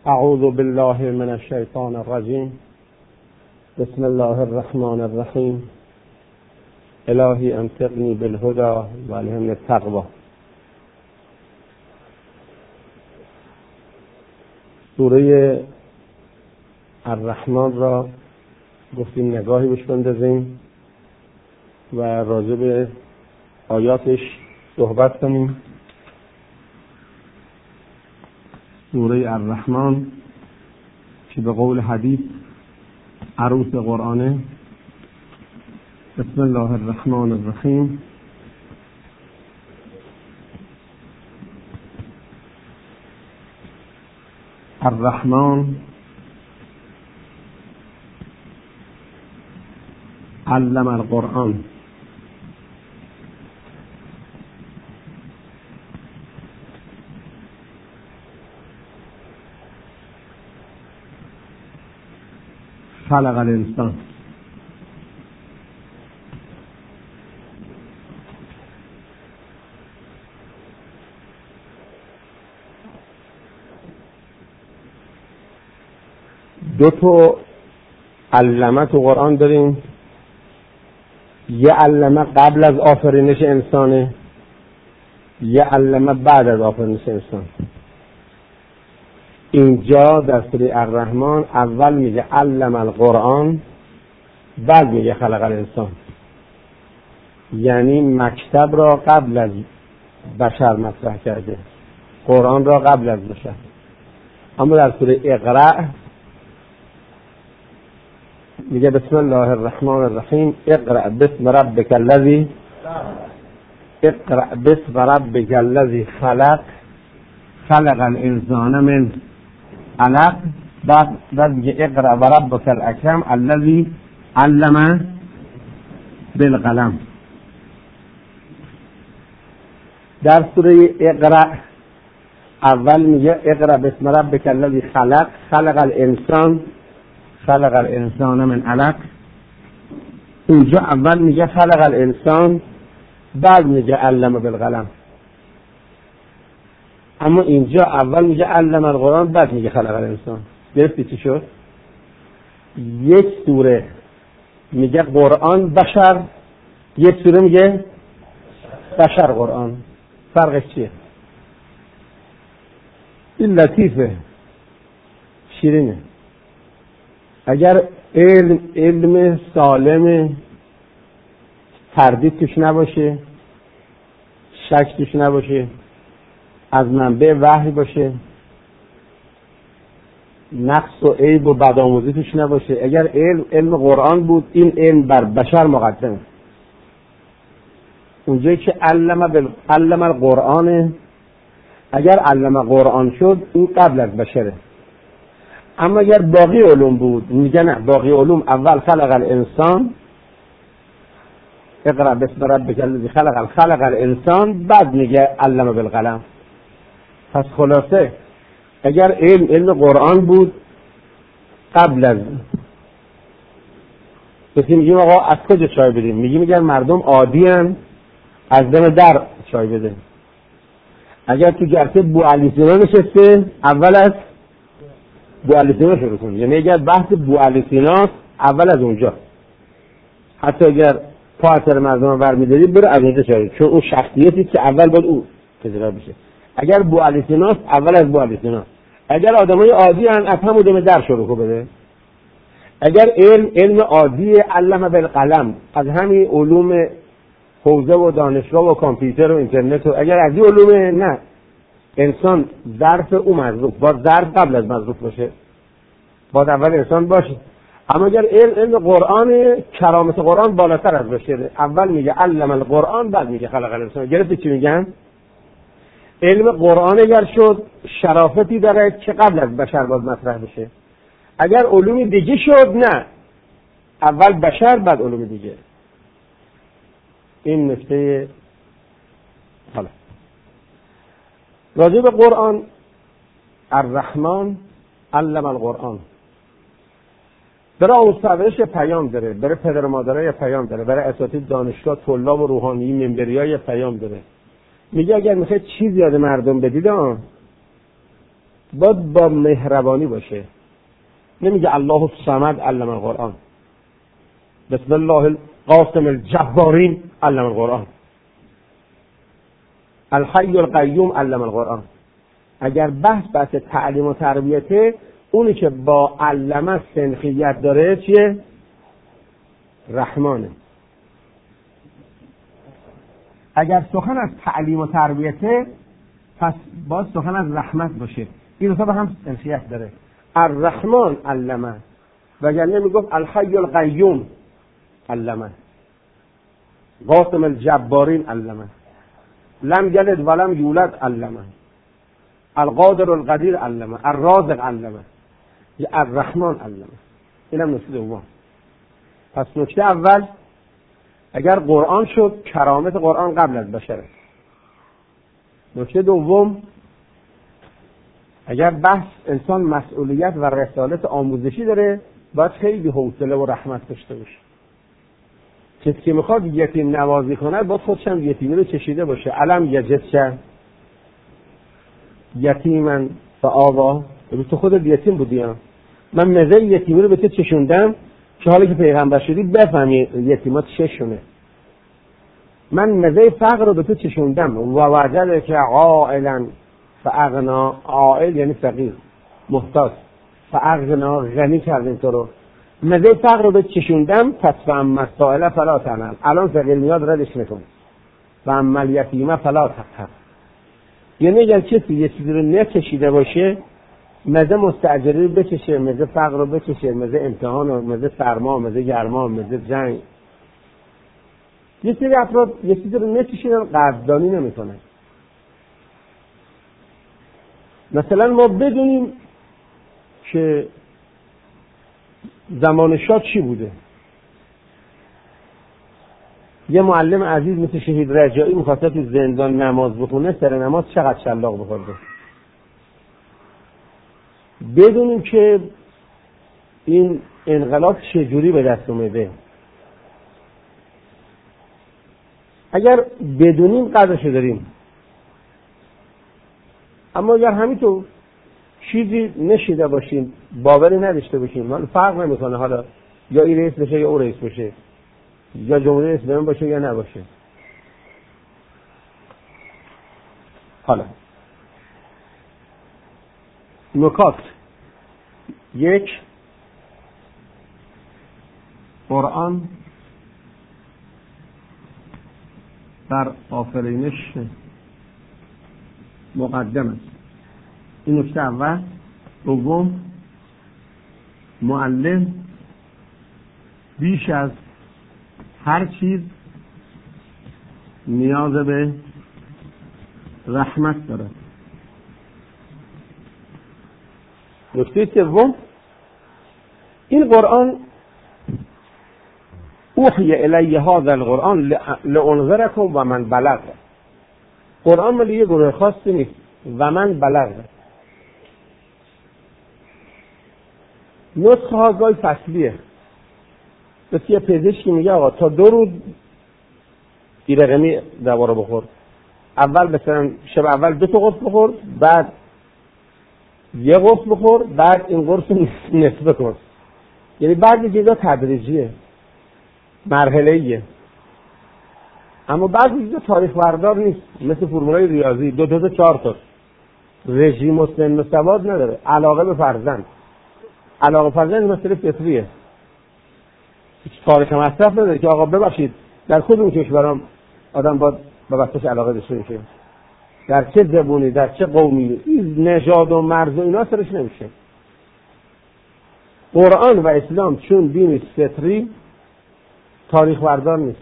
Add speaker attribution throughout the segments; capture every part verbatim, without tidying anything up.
Speaker 1: اعوذ بالله من الشیطان الرجیم. بسم الله الرحمن الرحیم. الهی انطقنی بالهدى و الهمنی التقوی. سوره الرحمن را گفتیم نگاهی بهش بندازیم و راجع به آیاتش صحبت کنیم. سوره الرحمن که به قول حدیث عروس قرآنه. بسم الله الرحمن الرحیم. الرحمن علم القرآن. خلق الانسان. دو تا علمه تو قرآن داریم. یه علمه قبل از آفرینش انسانه، یه علمه بعد از آفرینش انسان. اینجا در سوره الرحمن اول میگه علم القرآن، بعد میگه خلق الانسان. یعنی مکتب را قبل از بشر مطرح کرده، قرآن را قبل از بشر. اما در سوره اقرأ میگه بسم الله الرحمن الرحیم. اقرأ باسم ربک الذی اقرأ باسم ربک الذی خلق خلق الانسان من علق. بعد بعد میگه اقرأ و ربک الاکرم الذی علم بالقلم. در سوره اقرأ اول میگه اقرأ باسم ربک الذی خلق خلق الانسان خلق الانسان من علق. اینجا اول میگه خلق الانسان، بعد میگه علم بالقلم. اما اینجا اول میگه علم القرآن، بعد میگه خلق الانسان. گرفتی چی شد؟ یک سوره میگه قرآن بشر، یک سوره میگه بشر قرآن. فرقش چیه؟ این لطیفه، شیرینه. اگر علم علم سالم، تردید توش نباشه، شک توش نباشه، از منبع وحی باشه، نقص و عیب و بدآموزی توش نباشه، اگر علم علم قرآن بود، این علم بر بشر مقدمه. اونجایی که علم بال... علم القرآن، اگر علم قرآن شد این قبل از بشره. اما اگر باقی علوم بود، میگه نه، باقی علوم اول خلق الانسان، اقرأ باسم ربک الذی خلق خلق الانسان، بعد میگه علم بالقلم. پس خلاصه اگر علم علم قرآن بود قبل از کسی میگیم آقا از کجا چای بدیم، میگیم میگن مردم عادی ان، از دم در چای بده. اگر تو جلسه بو علی سینا نشسته اول از بو علی سینا شروع کن. یعنی اگر بحث بو علی سیناست اول از اونجا، حتی اگر پا اثر مردم برمیداری برو از اونجا چای، چون اون شخصیتی که اول باید او تجربه بشه. اگر بو علی سیناست اول از بو علی سینا. اگر آدمای عادی ان از همون دم در شروع کن بده. اگر علم علم عادی علم بالقلم، از همین علوم حوزه و دانشگاه و کامپیوتر و اینترنت و اگر از این علوم، نه، انسان ظرف او مظروف، با ظرف قبل از مظروف باشه، باید اول انسان باشه. اما اگر علم علم قرآن، کرامت قرآن بالاتر از باشه، اول میگه علم القرآن، بعد میگه خلق الانسان. گرفتی چی میگم؟ علم قرآن اگر شد شرافتی داره که قبل از بشر باید مطرح بشه. اگر علوم دیگه شد، نه، اول بشر بعد علوم دیگه. این نکته. حالا راجع به قرآن، الرحمن علم القرآن. برای مستقبلش پیام داره، برای پدر و مادرها پیام داره، برای اساتید دانشگاه، طلاب و روحانی منبری‌ها پیام داره. میگه اگر میخواید چیزی یاد مردم بدید، باید با مهربانی باشه. نمیگه الله الصمد علم القرآن، بسم الله القاسم الجبارین علم القرآن، الحی القیوم علم القرآن. اگر بحث بحث تعلیم و تربیته، اونی که با علمه سنخیت داره چیه؟ رحمانه. اگر سخن از تعلیم و تربیته، پس باید سخن از رحمت باشه. این دو تا هم سنخیت داره. الرحمن علمه، وگرنه میگفت الحی القیوم علمه، قاسم الجبارین علمه، لم یلد ولم یولد علمه، القادر القدیر علمه، الرازق علمه، یا الرحمن علمه. اینم نکته دوم. پس نکته اول، اگر قرآن شد، کرامت قرآن قبل از بشره. نکته دوم، اگر بحث انسان مسئولیت و رسالت آموزشی داره، باید خیلی حوصله و رحمت داشته باشه. کسی که میخواد یتیم نوازی کنه، باید خودش هم یتیمی رو چشیده باشه. علم یجدک یتیما فآوا، تو خودت یتیم بودی. من مزه یتیمی رو به تو چشوندم که حالا که پیغمبر شدی بفهمی یتیمات چشونه. من مزه فقر رو به تو چشوندم. و وجدک عائلا فاغنا، عائل یعنی فقیر محتاج، فاغنا غنی کردیم تو رو. مزه فقر رو به چشوندم، پس فاما السائل فلا تنهر، الان فقیر میاد ردش نکن. فاما الیتیم فلا تقهر. یعنی اگر کسی یه چیزی رو نکشیده باشه، مزه مستاجری رو بکشه، مزه فقر رو بکشه، مزه امتحان رو، مزه سرما، مزه گرما، مزه جنگ. یه سری افراد یه چیزی رو نکشیدن، قدردانی نمیکنن. مثلا ما بدونیم که زمان شاه چی بوده. یه معلم عزیز مثل شهید رجایی می‌خواسته تو زندان نماز بخونه، سر نماز چقدر شلاق بخورده. بدونیم که این انقلاب چجوری به دست اومده. اگر بدونیم قدرشو داریم. اما اگر همینطور چیزی نشیده باشیم، باوری نداشته باشیم، من فرق نمیکنه حالا یا این رئیس بشه یا اون رئیس بشه، یا جمهوری اسلامی باشه یا نباشه. حالا نکات: یک، قرآن در آفرینش مقدم است. این نکته اول. دوم، معلم بیش از هر چیز نیاز به رحمت دارد. نکته سوم، این قرآن اوحی الی هذا القرآن لانذرکم و من بلغ. قرآن مال یه گروه خاصی نیست. و من بلغ. نسخه ها گاهی فصلیه. مثل یه پزشکی میگه آقا تا دو روز ایرقمی دوا رو بخور. اول مثلا شب اول دو تا قرص بخور، بعد یه قرص بخور، بعد این قرص نصف کن. یعنی بعضی چیزا تدریجیه، مرحله‌ایه. اما بعضی چیزا تاریخ بردار نیست، مثل فرمولای ریاضی دو تا تا چهار تا. رژیم و سن و سواد نداره. علاقه به فرزند، علاقه فرزند مسئله فطریه. هیچ تاریخ مصرف نداره که آقا ببخشید در کدوم کشورام آدم باید به بچه‌ش علاقه داشته باشه، در چه زبونی، در چه قومی، این نژاد و مرز و اینا سرش نمیشه. قرآن و اسلام چون دین فطری تاریخ بردار نیست.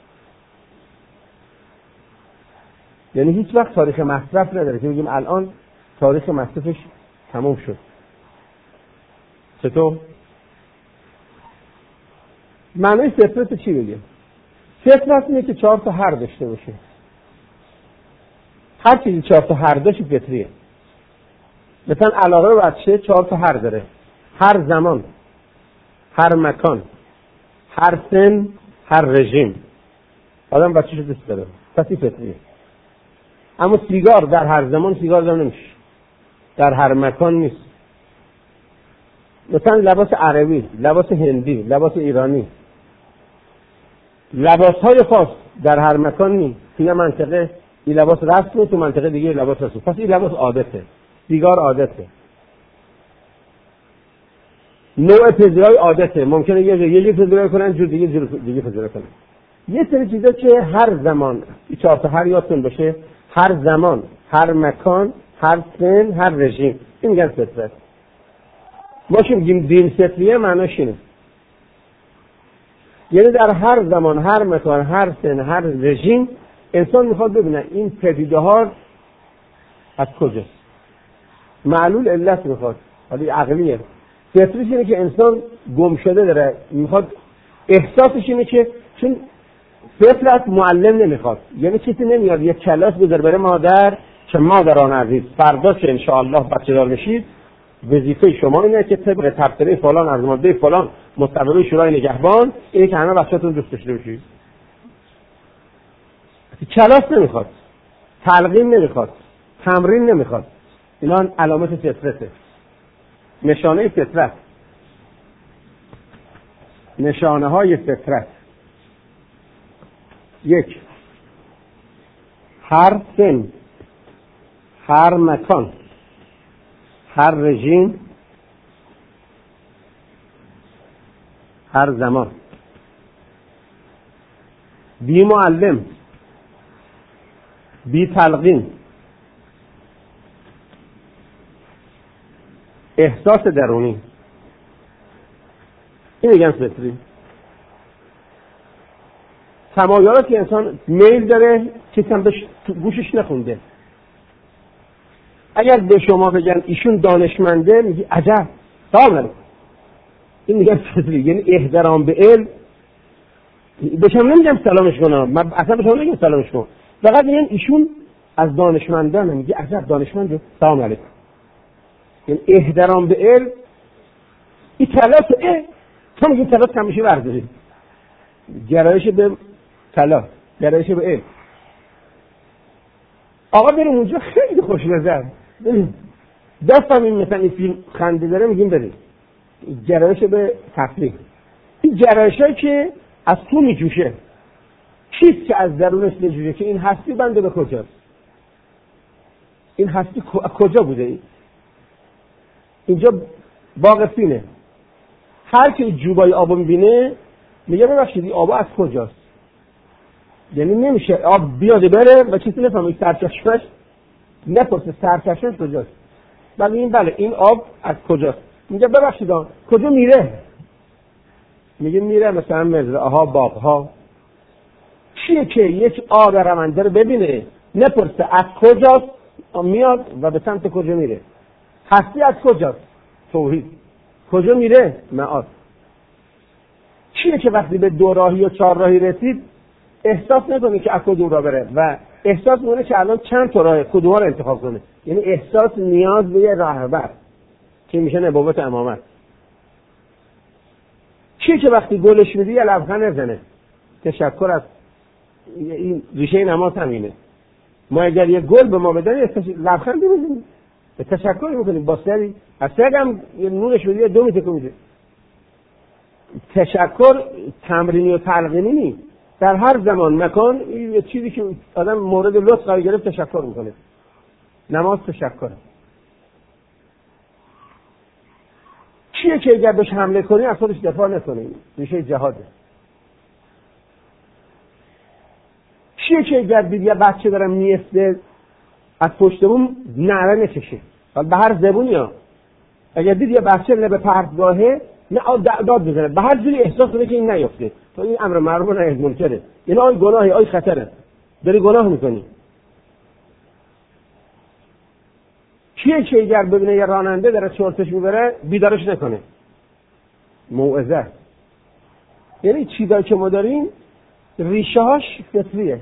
Speaker 1: یعنی هیچ وقت تاریخ مصرف نداره که بگیم الان تاریخ مصرفش تموم شد. چطور؟ معنی فطرت چی بگه؟ فطرت اینه که چهار تا هر داشته باشه. هر چیزی چهار تا هر داشت فطریه. مثلا علاقه به بچه چهار تا هر داره. هر زمان، هر مکان، هر سن، هر رژیم. آدم بچه‌ش رو دوست داره. پس این فطریه. اما سیگار در هر زمان سیگار دار نمیشه. در هر مکان نیست. مثلا لباس عربی، لباس هندی، لباس ایرانی، لباس های خاص در هر مکان نیست. توی منطقه این لباس رسمه، تو منطقه دیگه لباس رسمه. پس این لباس عادته، دیگار عادته، نوع پذیرای عادته. ممکنه یه یه جور پذیرایی کنن، جور دیگه جور دیگه پذیرایی کنن. یه سری چیزا که هر زمان چهار تا هر یادتون باشه، هر زمان، هر مکان، هر سن، هر رژیم، این میگن فطرت. ما که میگیم دین فطریه معناش اینه، یعنی در هر زمان، هر مکان، هر سن، هر رژیم انسان میخواد ببینه این پدیده ها از کجاست، معلول علت میخواد. حالا عقلیه، فطریش اینه که انسان گم شده داره، میخواد احساسش اینه که چون فطرت معلم نمیخواد، یعنی چیزی نمیاد یه کلاس بذاره برای مادر که مادران عزیز فردا که انشاءالله بچه دار بشید وظیفه شما اینه که طبق تبصره فلان از ماده فلان مصوبه شورای نگهبان اینه که همه بچه‌تون دوست داشته باشید. کلاس نمیخواد، تلقین نمیخواد، تمرین نمیخواد. اینا علامت فطرته، نشانه فطرت، نشانه های فطرت. یک، هر سن، هر مکان، هر رژیم، هر زمان، بی معلم، بی تلقین، احساس درونی، این میگن فطری. تمایلاتی که انسان میل داره کسی هم بهش گوشش نخونده. اگر به شما بگن ایشون دانشمنده میگی عجب، سلام علیکم. این میگن فطری، یعنی احترام به علم. بهشم نمیگم سلامش کنم، من اصلا بهشم نمیگم سلامش کنم، فقط میگن ایشون از دانشمندان، میگی عجب دانشمنده، سلام علیکم. یعنی احترام به علم. این کلاس اه تو میگی کلاس کمیشه برداری، گرایش به طلا، گرایش به علم. آقا بریم اونجا خیلی خوش نظر دستم این مثلا این فیلم خنده داره میگیم بریم. گرایش به تفریح، این گرایش هایی که از تو میجوشه، چیست که از درونش میجوشه که این هستی بنده به کجاست، این هستی کجا بوده. ای؟ اینجا باغ فینه، هر کی جوبای آبو میبینه میگه ببخشید این آب از کجاست. یعنی نمیشه آب بیاده بره و کسی نفهمه سرچشمش، نپرسه سرچشمش کجاست، ولی این بله این آب از کجاست. میگه ببخشید کجا میره، میگه میره مثلا مزرعه ها، باغ ها. چیه که یک آب رونده رو ببینه نپرسه از کجاست میاد و به سمت کجا میره. هستی از کجاست؟ توحید. کجا میره؟ معاد. چیه که وقتی به دو راهی و چهار راهی رسید احساس نکنه که از کدوم راه بره و احساس میکنه که الان چند تا راه کدوم رو انتخاب کنه. یعنی احساس نیاز به یه راهبر که میشه نبوت امامت. چیه که وقتی گلش میدی یه لبخند نزنه، تشکر از این ریشه نماز همینه. ما اگر یه گل به ما بدن لبخند بزنیم، تشکر میکنیم با سری از سرم یه نورش بدی دو میتکو میده. تشکر تمرینی و تلقینی نیست، در هر زمان مکان یه چیزی که آدم مورد لطف قرار گرفت تشکر میکنه. نماز تشکر. چیه که اگر بهش حمله کنی از خودش دفاع نکنی، ریشه جهاده. چیه که اگر دید یه بچه داره میفته از پشت بوم نعره نکشه به هر زبونی ها. اگر دید یه بچه لبه پرتگاهه نه داد بزنه، به هر جوری احساس کنه که این نیفته، تو این امر معروف و نهی منکره، این آی گناهی، آی خطره، داری گناه میکنی. کیه که اگر ببینه یه راننده داره چرتش میبره بیدارش نکنه؟ موعظه. یعنی چیزایی که ما داریم ریشه هاش فطریه.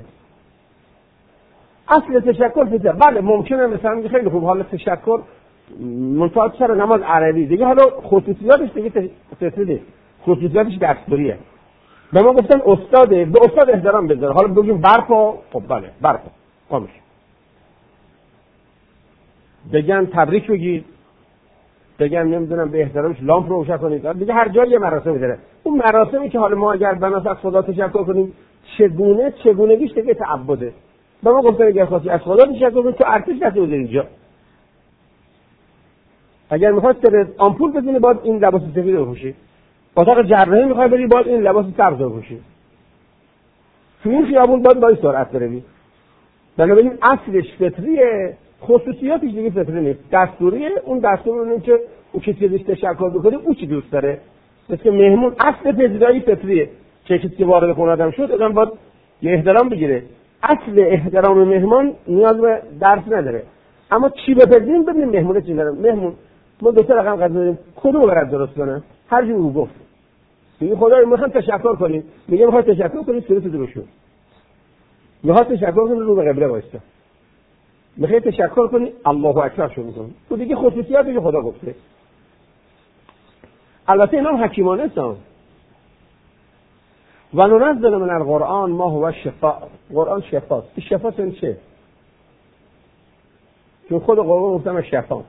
Speaker 1: اصل تشکر فطره. بله ممکنه مثلا میگه خیلی خوب حالا تشکر منفعت سر نماز عربی دیگه، حالا خصوصیاتش دیگه فطری نیست، خصوصیاتش دستوریه. به ما گفتن استاده، به استاد احترام بذاره. حالا بگیم برپا، خب بله برپا قامش. بگن تبریک بگید، بگن نمیدونم به احترامش لامپ رو روشن کنید، دیگه هر جایی یه مراسم داره. اون مراسمی که حالا ما اگر بناس از خدا تشکر کنیم چگونه چگونگیش دیگه تعبده. به ما گفتن اگر خواستی از خدا تشکر کنید تو ارتش نتو بذاری اینجا. اگر میخواد سر آمپول بزنی باید این لباس سفید رو بپوشی. اتاق جراحی میخوای بری باید این لباس سبز رو بپوشی. تو این خیابون باید با این سرعت بروی. بنابراین اصلش فطریه، خصوصیاتش دیگه فطری نیست. دستوریه، اون دستور اونه که اون کسی ازش تشکر بکنه او چی دوست داره. مثل که مهمون اصل پذیرایی فطریه. چه کسی که وارد خونه آدم شد آدم باید یه احترام بگیره. اصل احترام مهمان نیاز به درس نداره. اما چی بپذیریم ببینیم مهمونه چی داره. مهمون ما دو تا رقم غذا داریم، کدوم برات درست کنه؟ هر جور او گفت. میگه خدای میخوام تشکر کنیم، میگه میخواد تشکر کنید صورت درست شد. میخواد تشکر کنید رو به قبله وایستا. میخواد تشکر کنید الله اکبر شو میکنه. تو دیگه خصوصیاتی که خدا گفته. البته اینا حکیمانه است. و ننزل من القرآن ما هو شفاء. قرآن شفاست. این شفا این چه؟ چون خود قرآن گفتم شفا.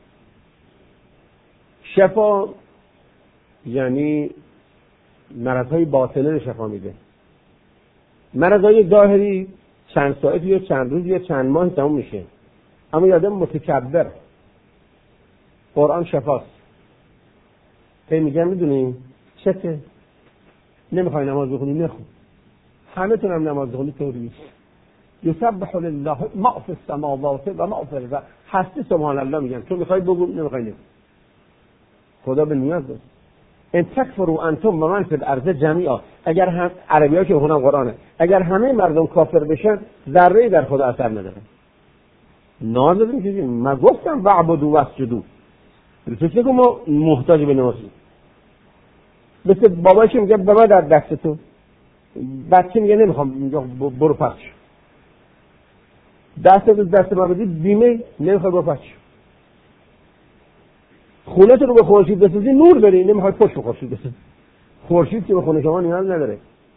Speaker 1: شفا یعنی مرضهای باطنه رو شفا میده. مرضهای ظاهری چند ساعت یا چند روز یا چند ماه تموم میشه. اما یادم متکبر قرآن شفاست. هی میگن میدونی چته؟ نمیخوای نماز بخونی نخون. همه تونم نماز بخونی طوری نیست. یسبح لله ما فی السماوات و ما فی الارض. هستی سبحان الله میگن. تو میخوای بگو نمیخوای نگو. خدا به نیاز داره. ان تکفروا انتم و من فی الارض جمیعا. اگر هم عربی‌ها که بخونن قرآنه، اگر همه مردم کافر بشن ذره‌ای در خدا اثر نداره. ناز داریم که من گفتم وعبدوا واسجدوا. فکر کنم ما محتاج به نمازیم. مثل بابایی که میگه بابا در دست تو، بچه میگه نمیخوام، میگه برو پخش. دست تو دست ما بدی بیمه نمیخوای برو پخش. خونه تو رو به خورشید بسازی نور بری، نمیخوای پشت به خورشید بسازی. خورشید که به خونه شما نیاز نداره.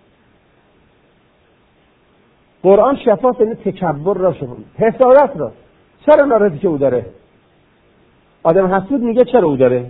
Speaker 1: قرآن شفاست، یعنی تکبر را شما حسادت را. چرا ناراحتی که او داره؟ آدم حسود میگه چرا او داره؟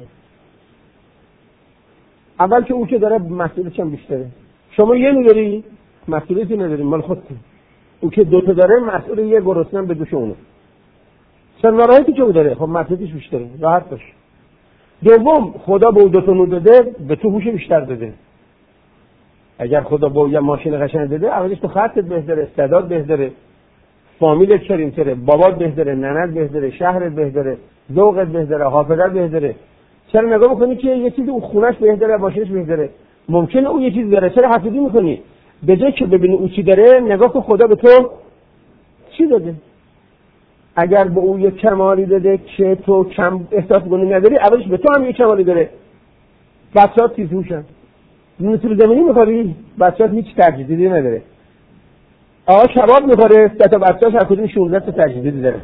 Speaker 1: اول که او که داره مسئولیتش هم بیشتره. شما یه نداری مسئولیتی نداری مال خودتون. او که دو تا داره مسئول یه گرسنه به دوش اونه. چرا ناراحتی که او داره؟ خب مسئولیتش بیشتره، راحت باش. دوم خدا به او دو تا نور داده، به تو هوش بیشتر داده. اگر خدا به یه ماشین قشنگ داده، اولش تو خطت بهتره، استعداد بهتره، فامیلت شریمتره، بابات بهتره، ننت بهتره، شهرت بهتره، ذوقت بهتره، حافظت بهتره. چرا نگاه میکنی که یه چیزی اون خونش بهتره، ماشینش بهتره؟ ممکنه اون یه چیز داره، چرا حسودی میکنی؟ به جای که ببینی او چی داره، نگاه کن خدا به تو چی داده. اگر به او یه کمالی داده که تو کم احساس کنی نداری، اولش به تو هم یه کمالی داره. بچه‌ها تیز هوشن. نصف زمینی میخوری، بچه‌ها هیچ تجدیدی نداره. آقا کباب میخوره، سه تا بچه‌اش هر کدوم شانزده تا تجدیدی داره.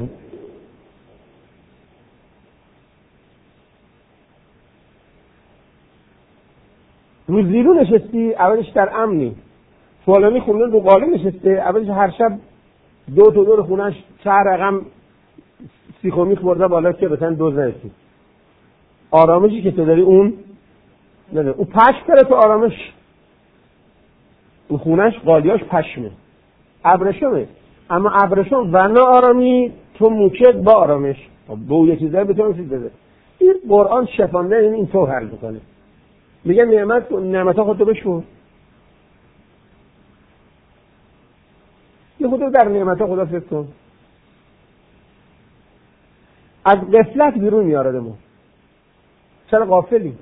Speaker 1: رو زیرو نشستی، اولش در امنی. فلانی خونه رو قاله نشسته، اولش هر شب دو تا دور خونش چهار رقم سیخومیخ برده بالا که بسن دوز نرسی. آرامشی که تو داری اون نه نه اون پشم داره تو آرامش. اون خونش قالیاش پشمه، ابرشمه. اما ابرشم و نه آرامی، تو موکت با آرامش. به اون یه چیزایی به تو نسید بده. این قرآن شفانده این این تو حل بکنه. میگه نعمت نعمتها خودتو بشکن. یه خودتو در نعمتها خدا فکر کن. از غفلت بیرون میاره ما. چرا غافلی؟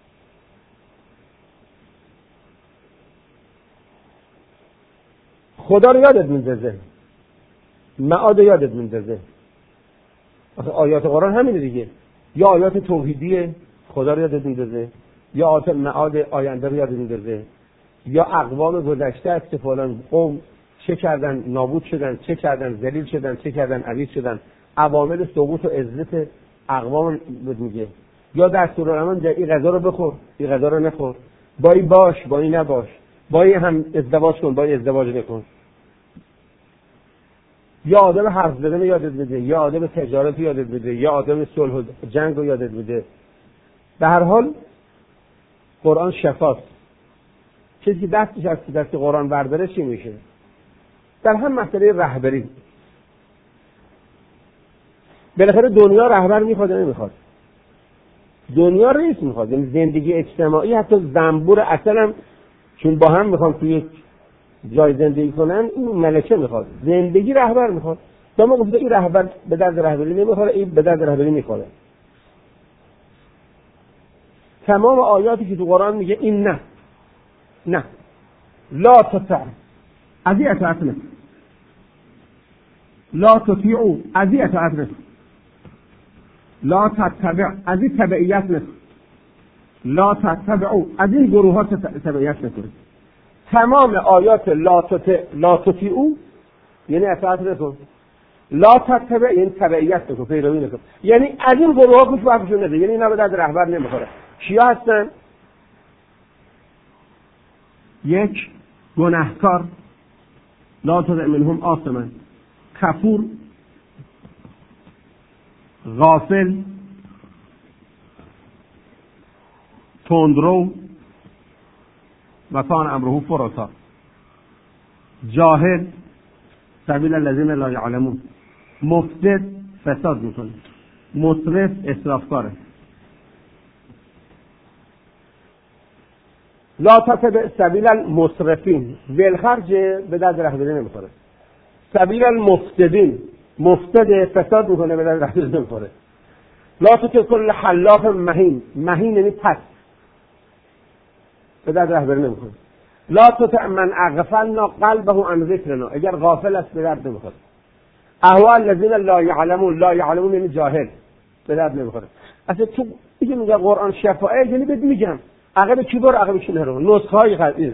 Speaker 1: خدا رو یادت میندازه، معاد یادت میندازه. آیات قرآن همینه دیگه. یا آیات توحیدیه خدا رو یادت میندازه، یا آیات معاد آینده رو یادت میندازه، یا اقوام گذشته است که فلان قوم چه کردن نابود شدن، چه کردن ذلیل شدن، چه کردن عزیز شدن. عوامل سقوط و عزت اقوام بود میگه. یا دستورالعمل این غذا رو بخور، این غذا رو نخور، با این باش، با این نباش، با این هم ازدواج کن، با این ازدواج نکن. یا آدم حرف زدن رو یادت بده، یا آدم تجارت رو یادت بده، یا آدم صلح و جنگ رو یادت بده. به هر حال قرآن شفاست. چیزی که دستش از دست قرآن برداره چی میشه؟ در هم مسئله رهبری. بالاخره دنیا رهبر میخواد یا نمیخواد؟ دنیا رئیس میخواد. یعنی زندگی اجتماعی حتی زنبور اصل هم چون با هم میخوام توی جای زندگی کنن این ملکه میخواد. زندگی رهبر میخواد. تا ما گفته این رهبر به درد رهبری نمیخوره، این به درد رهبری میخوره. تمام آیاتی که تو قرآن میگه این نه نه لا تطع از این اطاعت نه، لا تطیعو از این اطاعت نه، لا تتبع از این تبعیت نه، لا تتبعو از این گروه ها تبعیت نکنید. تمام آیات لا تطع لا تطیعو یعنی اطاعت نکن، لا تتبع یعنی تبعیت نکن، پیروی نکن، یعنی از این گروه ها گوش بحثشون نده، یعنی اینا به درد رهبر نمیخوره. چیا هستن؟ یک، گناهکار، لا تطع منهم آثما، کفور، غافل، تندرو و کان امره فرطا، جاهل، سبیل الذین لا یعلمون، مفسد، فساد میکنه، مسرف، اسرافکاره. لا تتبع سبیل المسرفین، ولخرج به درد رهبری نمیخوره. سبیل المفسدین، مفسد، فساد میکنه، به درد رهبری نمیخوره. لا تطع کل حلاف مهین، مهین یعنی پس، به درد رهبری نمیخوره. لا تطع من اغفلنا قلبه عن ذکرنا، اگر غافل است به درد نمیخوره. احوال الذین لا یعلمون، لا یعلمون یعنی جاهل، به درد نمیخوره. اصلا تو میگه میگه قرآن شفاعه، یعنی بهت میگم عقب کی برو عقب کی نرو، نسخه های قطعی.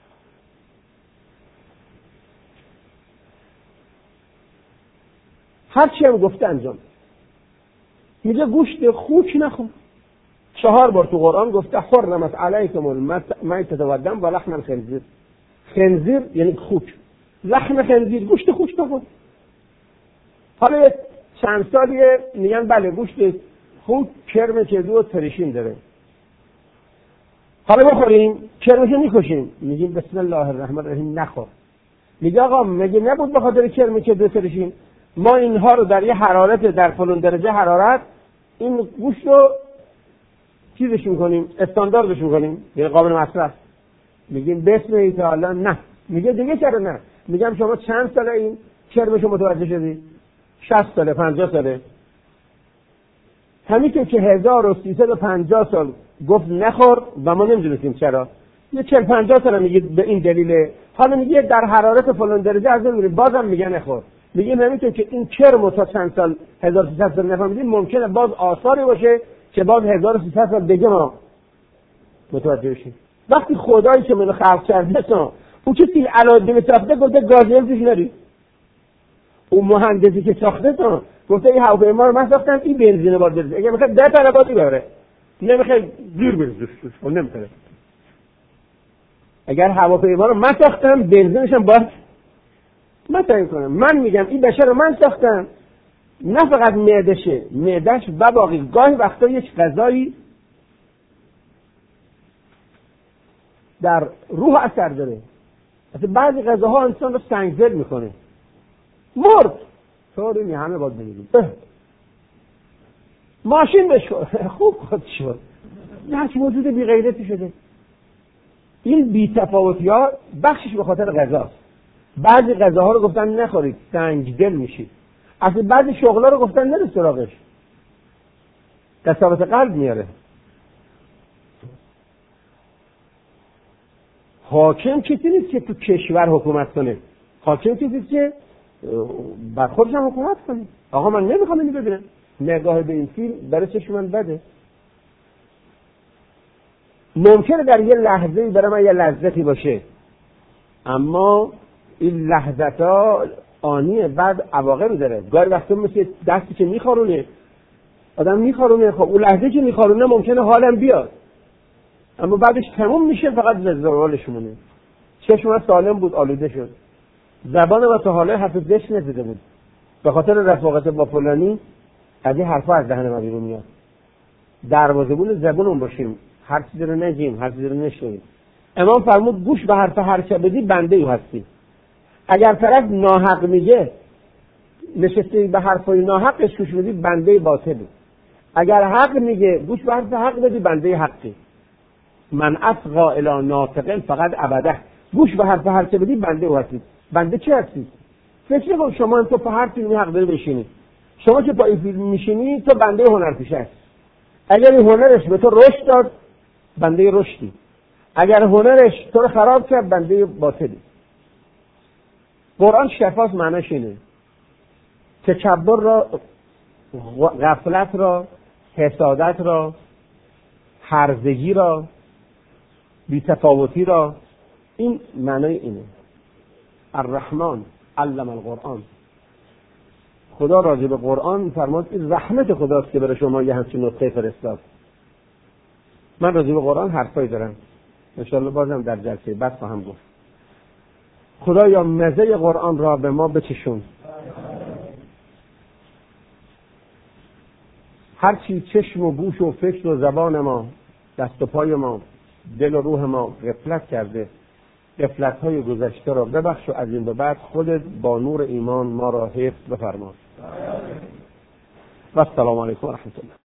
Speaker 1: هر چی هم گفته انجام. میگه گوشت خوک نخور. چهار بار تو قرآن گفته حرمت علیکم المیتة و الدم و لحم الخنزیر. خنزیر یعنی خوک، لحم خنزیر، گوشت خوک نخور. حالا چند سالیه میگن بله گوشت خوک کرم کدو و ترشین داره، حالا بخوریم، کرمشو میکشیم، میگیم بسم الله الرحمن الرحیم نخور. میگه آقا مگه نبود به خاطر کرم کدو ترشین ما اینها رو در یه حرارت در فلان درجه حرارت این گوشت رو چیزش میکنیم، استانداردش میکنیم، یعنی قابل مصرف. میگیم بسم الله تعالی نه. میگه دیگه چرا نه؟ میگم شما چند ساله این کرمشو متوجه شدی؟ شصت ساله، پنجاه ساله. همین که هزار و سیصد و پنجاه سال گفت نخور و ما نمیدونستیم چرا. یه چهل پنجاه سال میگید به این دلیله. حالا میگه در حرارت فلان درجه از این بازم میگه نخور. میگه همین که این کرم تا چند سال هزار و سیصد سال نفهمیدیم ممکنه باز آثاری باشه که باز هزار و سیصد سال دیگه ما متوجه بشیم. وقتی خدایی که منو خلق کرده تا اون کسی علادین ساخته گفته گازیم توش نری، اون مهندسی که ساخته تا گفته این هواپیما رو من ساختم این بنزین باید بریزه، اگه میخواد ده طلباتی ببره نمیخواد زور بریزه اون نمیخواد. اگر هواپیما رو من ساختم بنزینش هم باید من تعیین کنم. من میگم این بشر رو من ساختم، نه فقط معدشه، معدش و باقی گاهی وقتا یک غذایی در روح اثر داره. اصلا بعضی غذاها انسان رو سنگدل میکنه، مرد طوری می همه باید بمیریم. ماشین بشور خوب خود شد، یک موجود بی غیرتی شده. این بی تفاوتی ها بخشش به خاطر غذاست. بعضی غذاها رو گفتن نخورید سنگدل میشید، اصلا بعضی شغلا رو گفتن نرید سراغش، قساوت قلب میاره. حاکم کسی نیست که تو کشور حکومت کنه، حاکم کسی نیست که بر خودش هم حکومت کنه. آقا من نمیخوام اینو ببینم، نگاه به این فیلم برای چشم من بده. ممکنه در یه لحظه‌ای برای من یه لذتی باشه، اما این لحظت ها آنیه، بعد عواقبی داره. گاهی وقتا مثل دستی که میخارونه، آدم میخارونه، خب اون لحظه که میخارونه ممکنه حالم بیاد، اما بعدش تموم میشه، فقط زوالش مونه. چشم من سالم بود آلوده شد، زبان و تا حالا حرف زشت نزده بود، به خاطر رفاقت با فلانی از این حرفا از دهن ما بیرون میاد. دروازه‌بون زبونمون باشیم، هر چیزی رو نگیم، هر چیزی رو نشنویم. امام فرمود گوش به حرف هر که بدی بنده او هستی. اگر طرف ناحق میگه نشسته به حرفای ناحقش گوش بدی بنده باطلی. اگر حق میگه گوش به حرف حق بدی بنده حقی. من اصغا الی ناطق فقط ابده. گوش به حرف هر که بدی بنده او هستی. بنده چی هستی؟ فکر کن شما تو په هر فیلمی حق داری بشینی. شما که با این فیلم میشینی تو بنده هنرپیشه هستی. اگر این هنرش به تو رشد داد بنده رشدی. اگر هنرش تو رو خراب کرد بنده باطلی. قرآن شفاف معناش اینه. تکبر را، غفلت را، حسادت را، هرزگی را، بی‌تفاوتی را، این معنای اینه. الرحمن علم القرآن. خدا راجع به قرآن فرمود این رحمت خداست که برای شما یه همچین نطقه فرستاد. من راجع به قرآن حرفایی دارم، انشاءالله بازم در جلسه بعد خواهم گفت. خدایا مزه قرآن را به ما بچشون. هرچی چشم و گوش و فکر و زبان ما، دست و پای ما، دل و روح ما غفلت کرده، غفلت‌های گذشته را ببخش و از این به بعد خودت با نور ایمان ما را حفظ بفرما. و السلام علیکم و رحمت الله.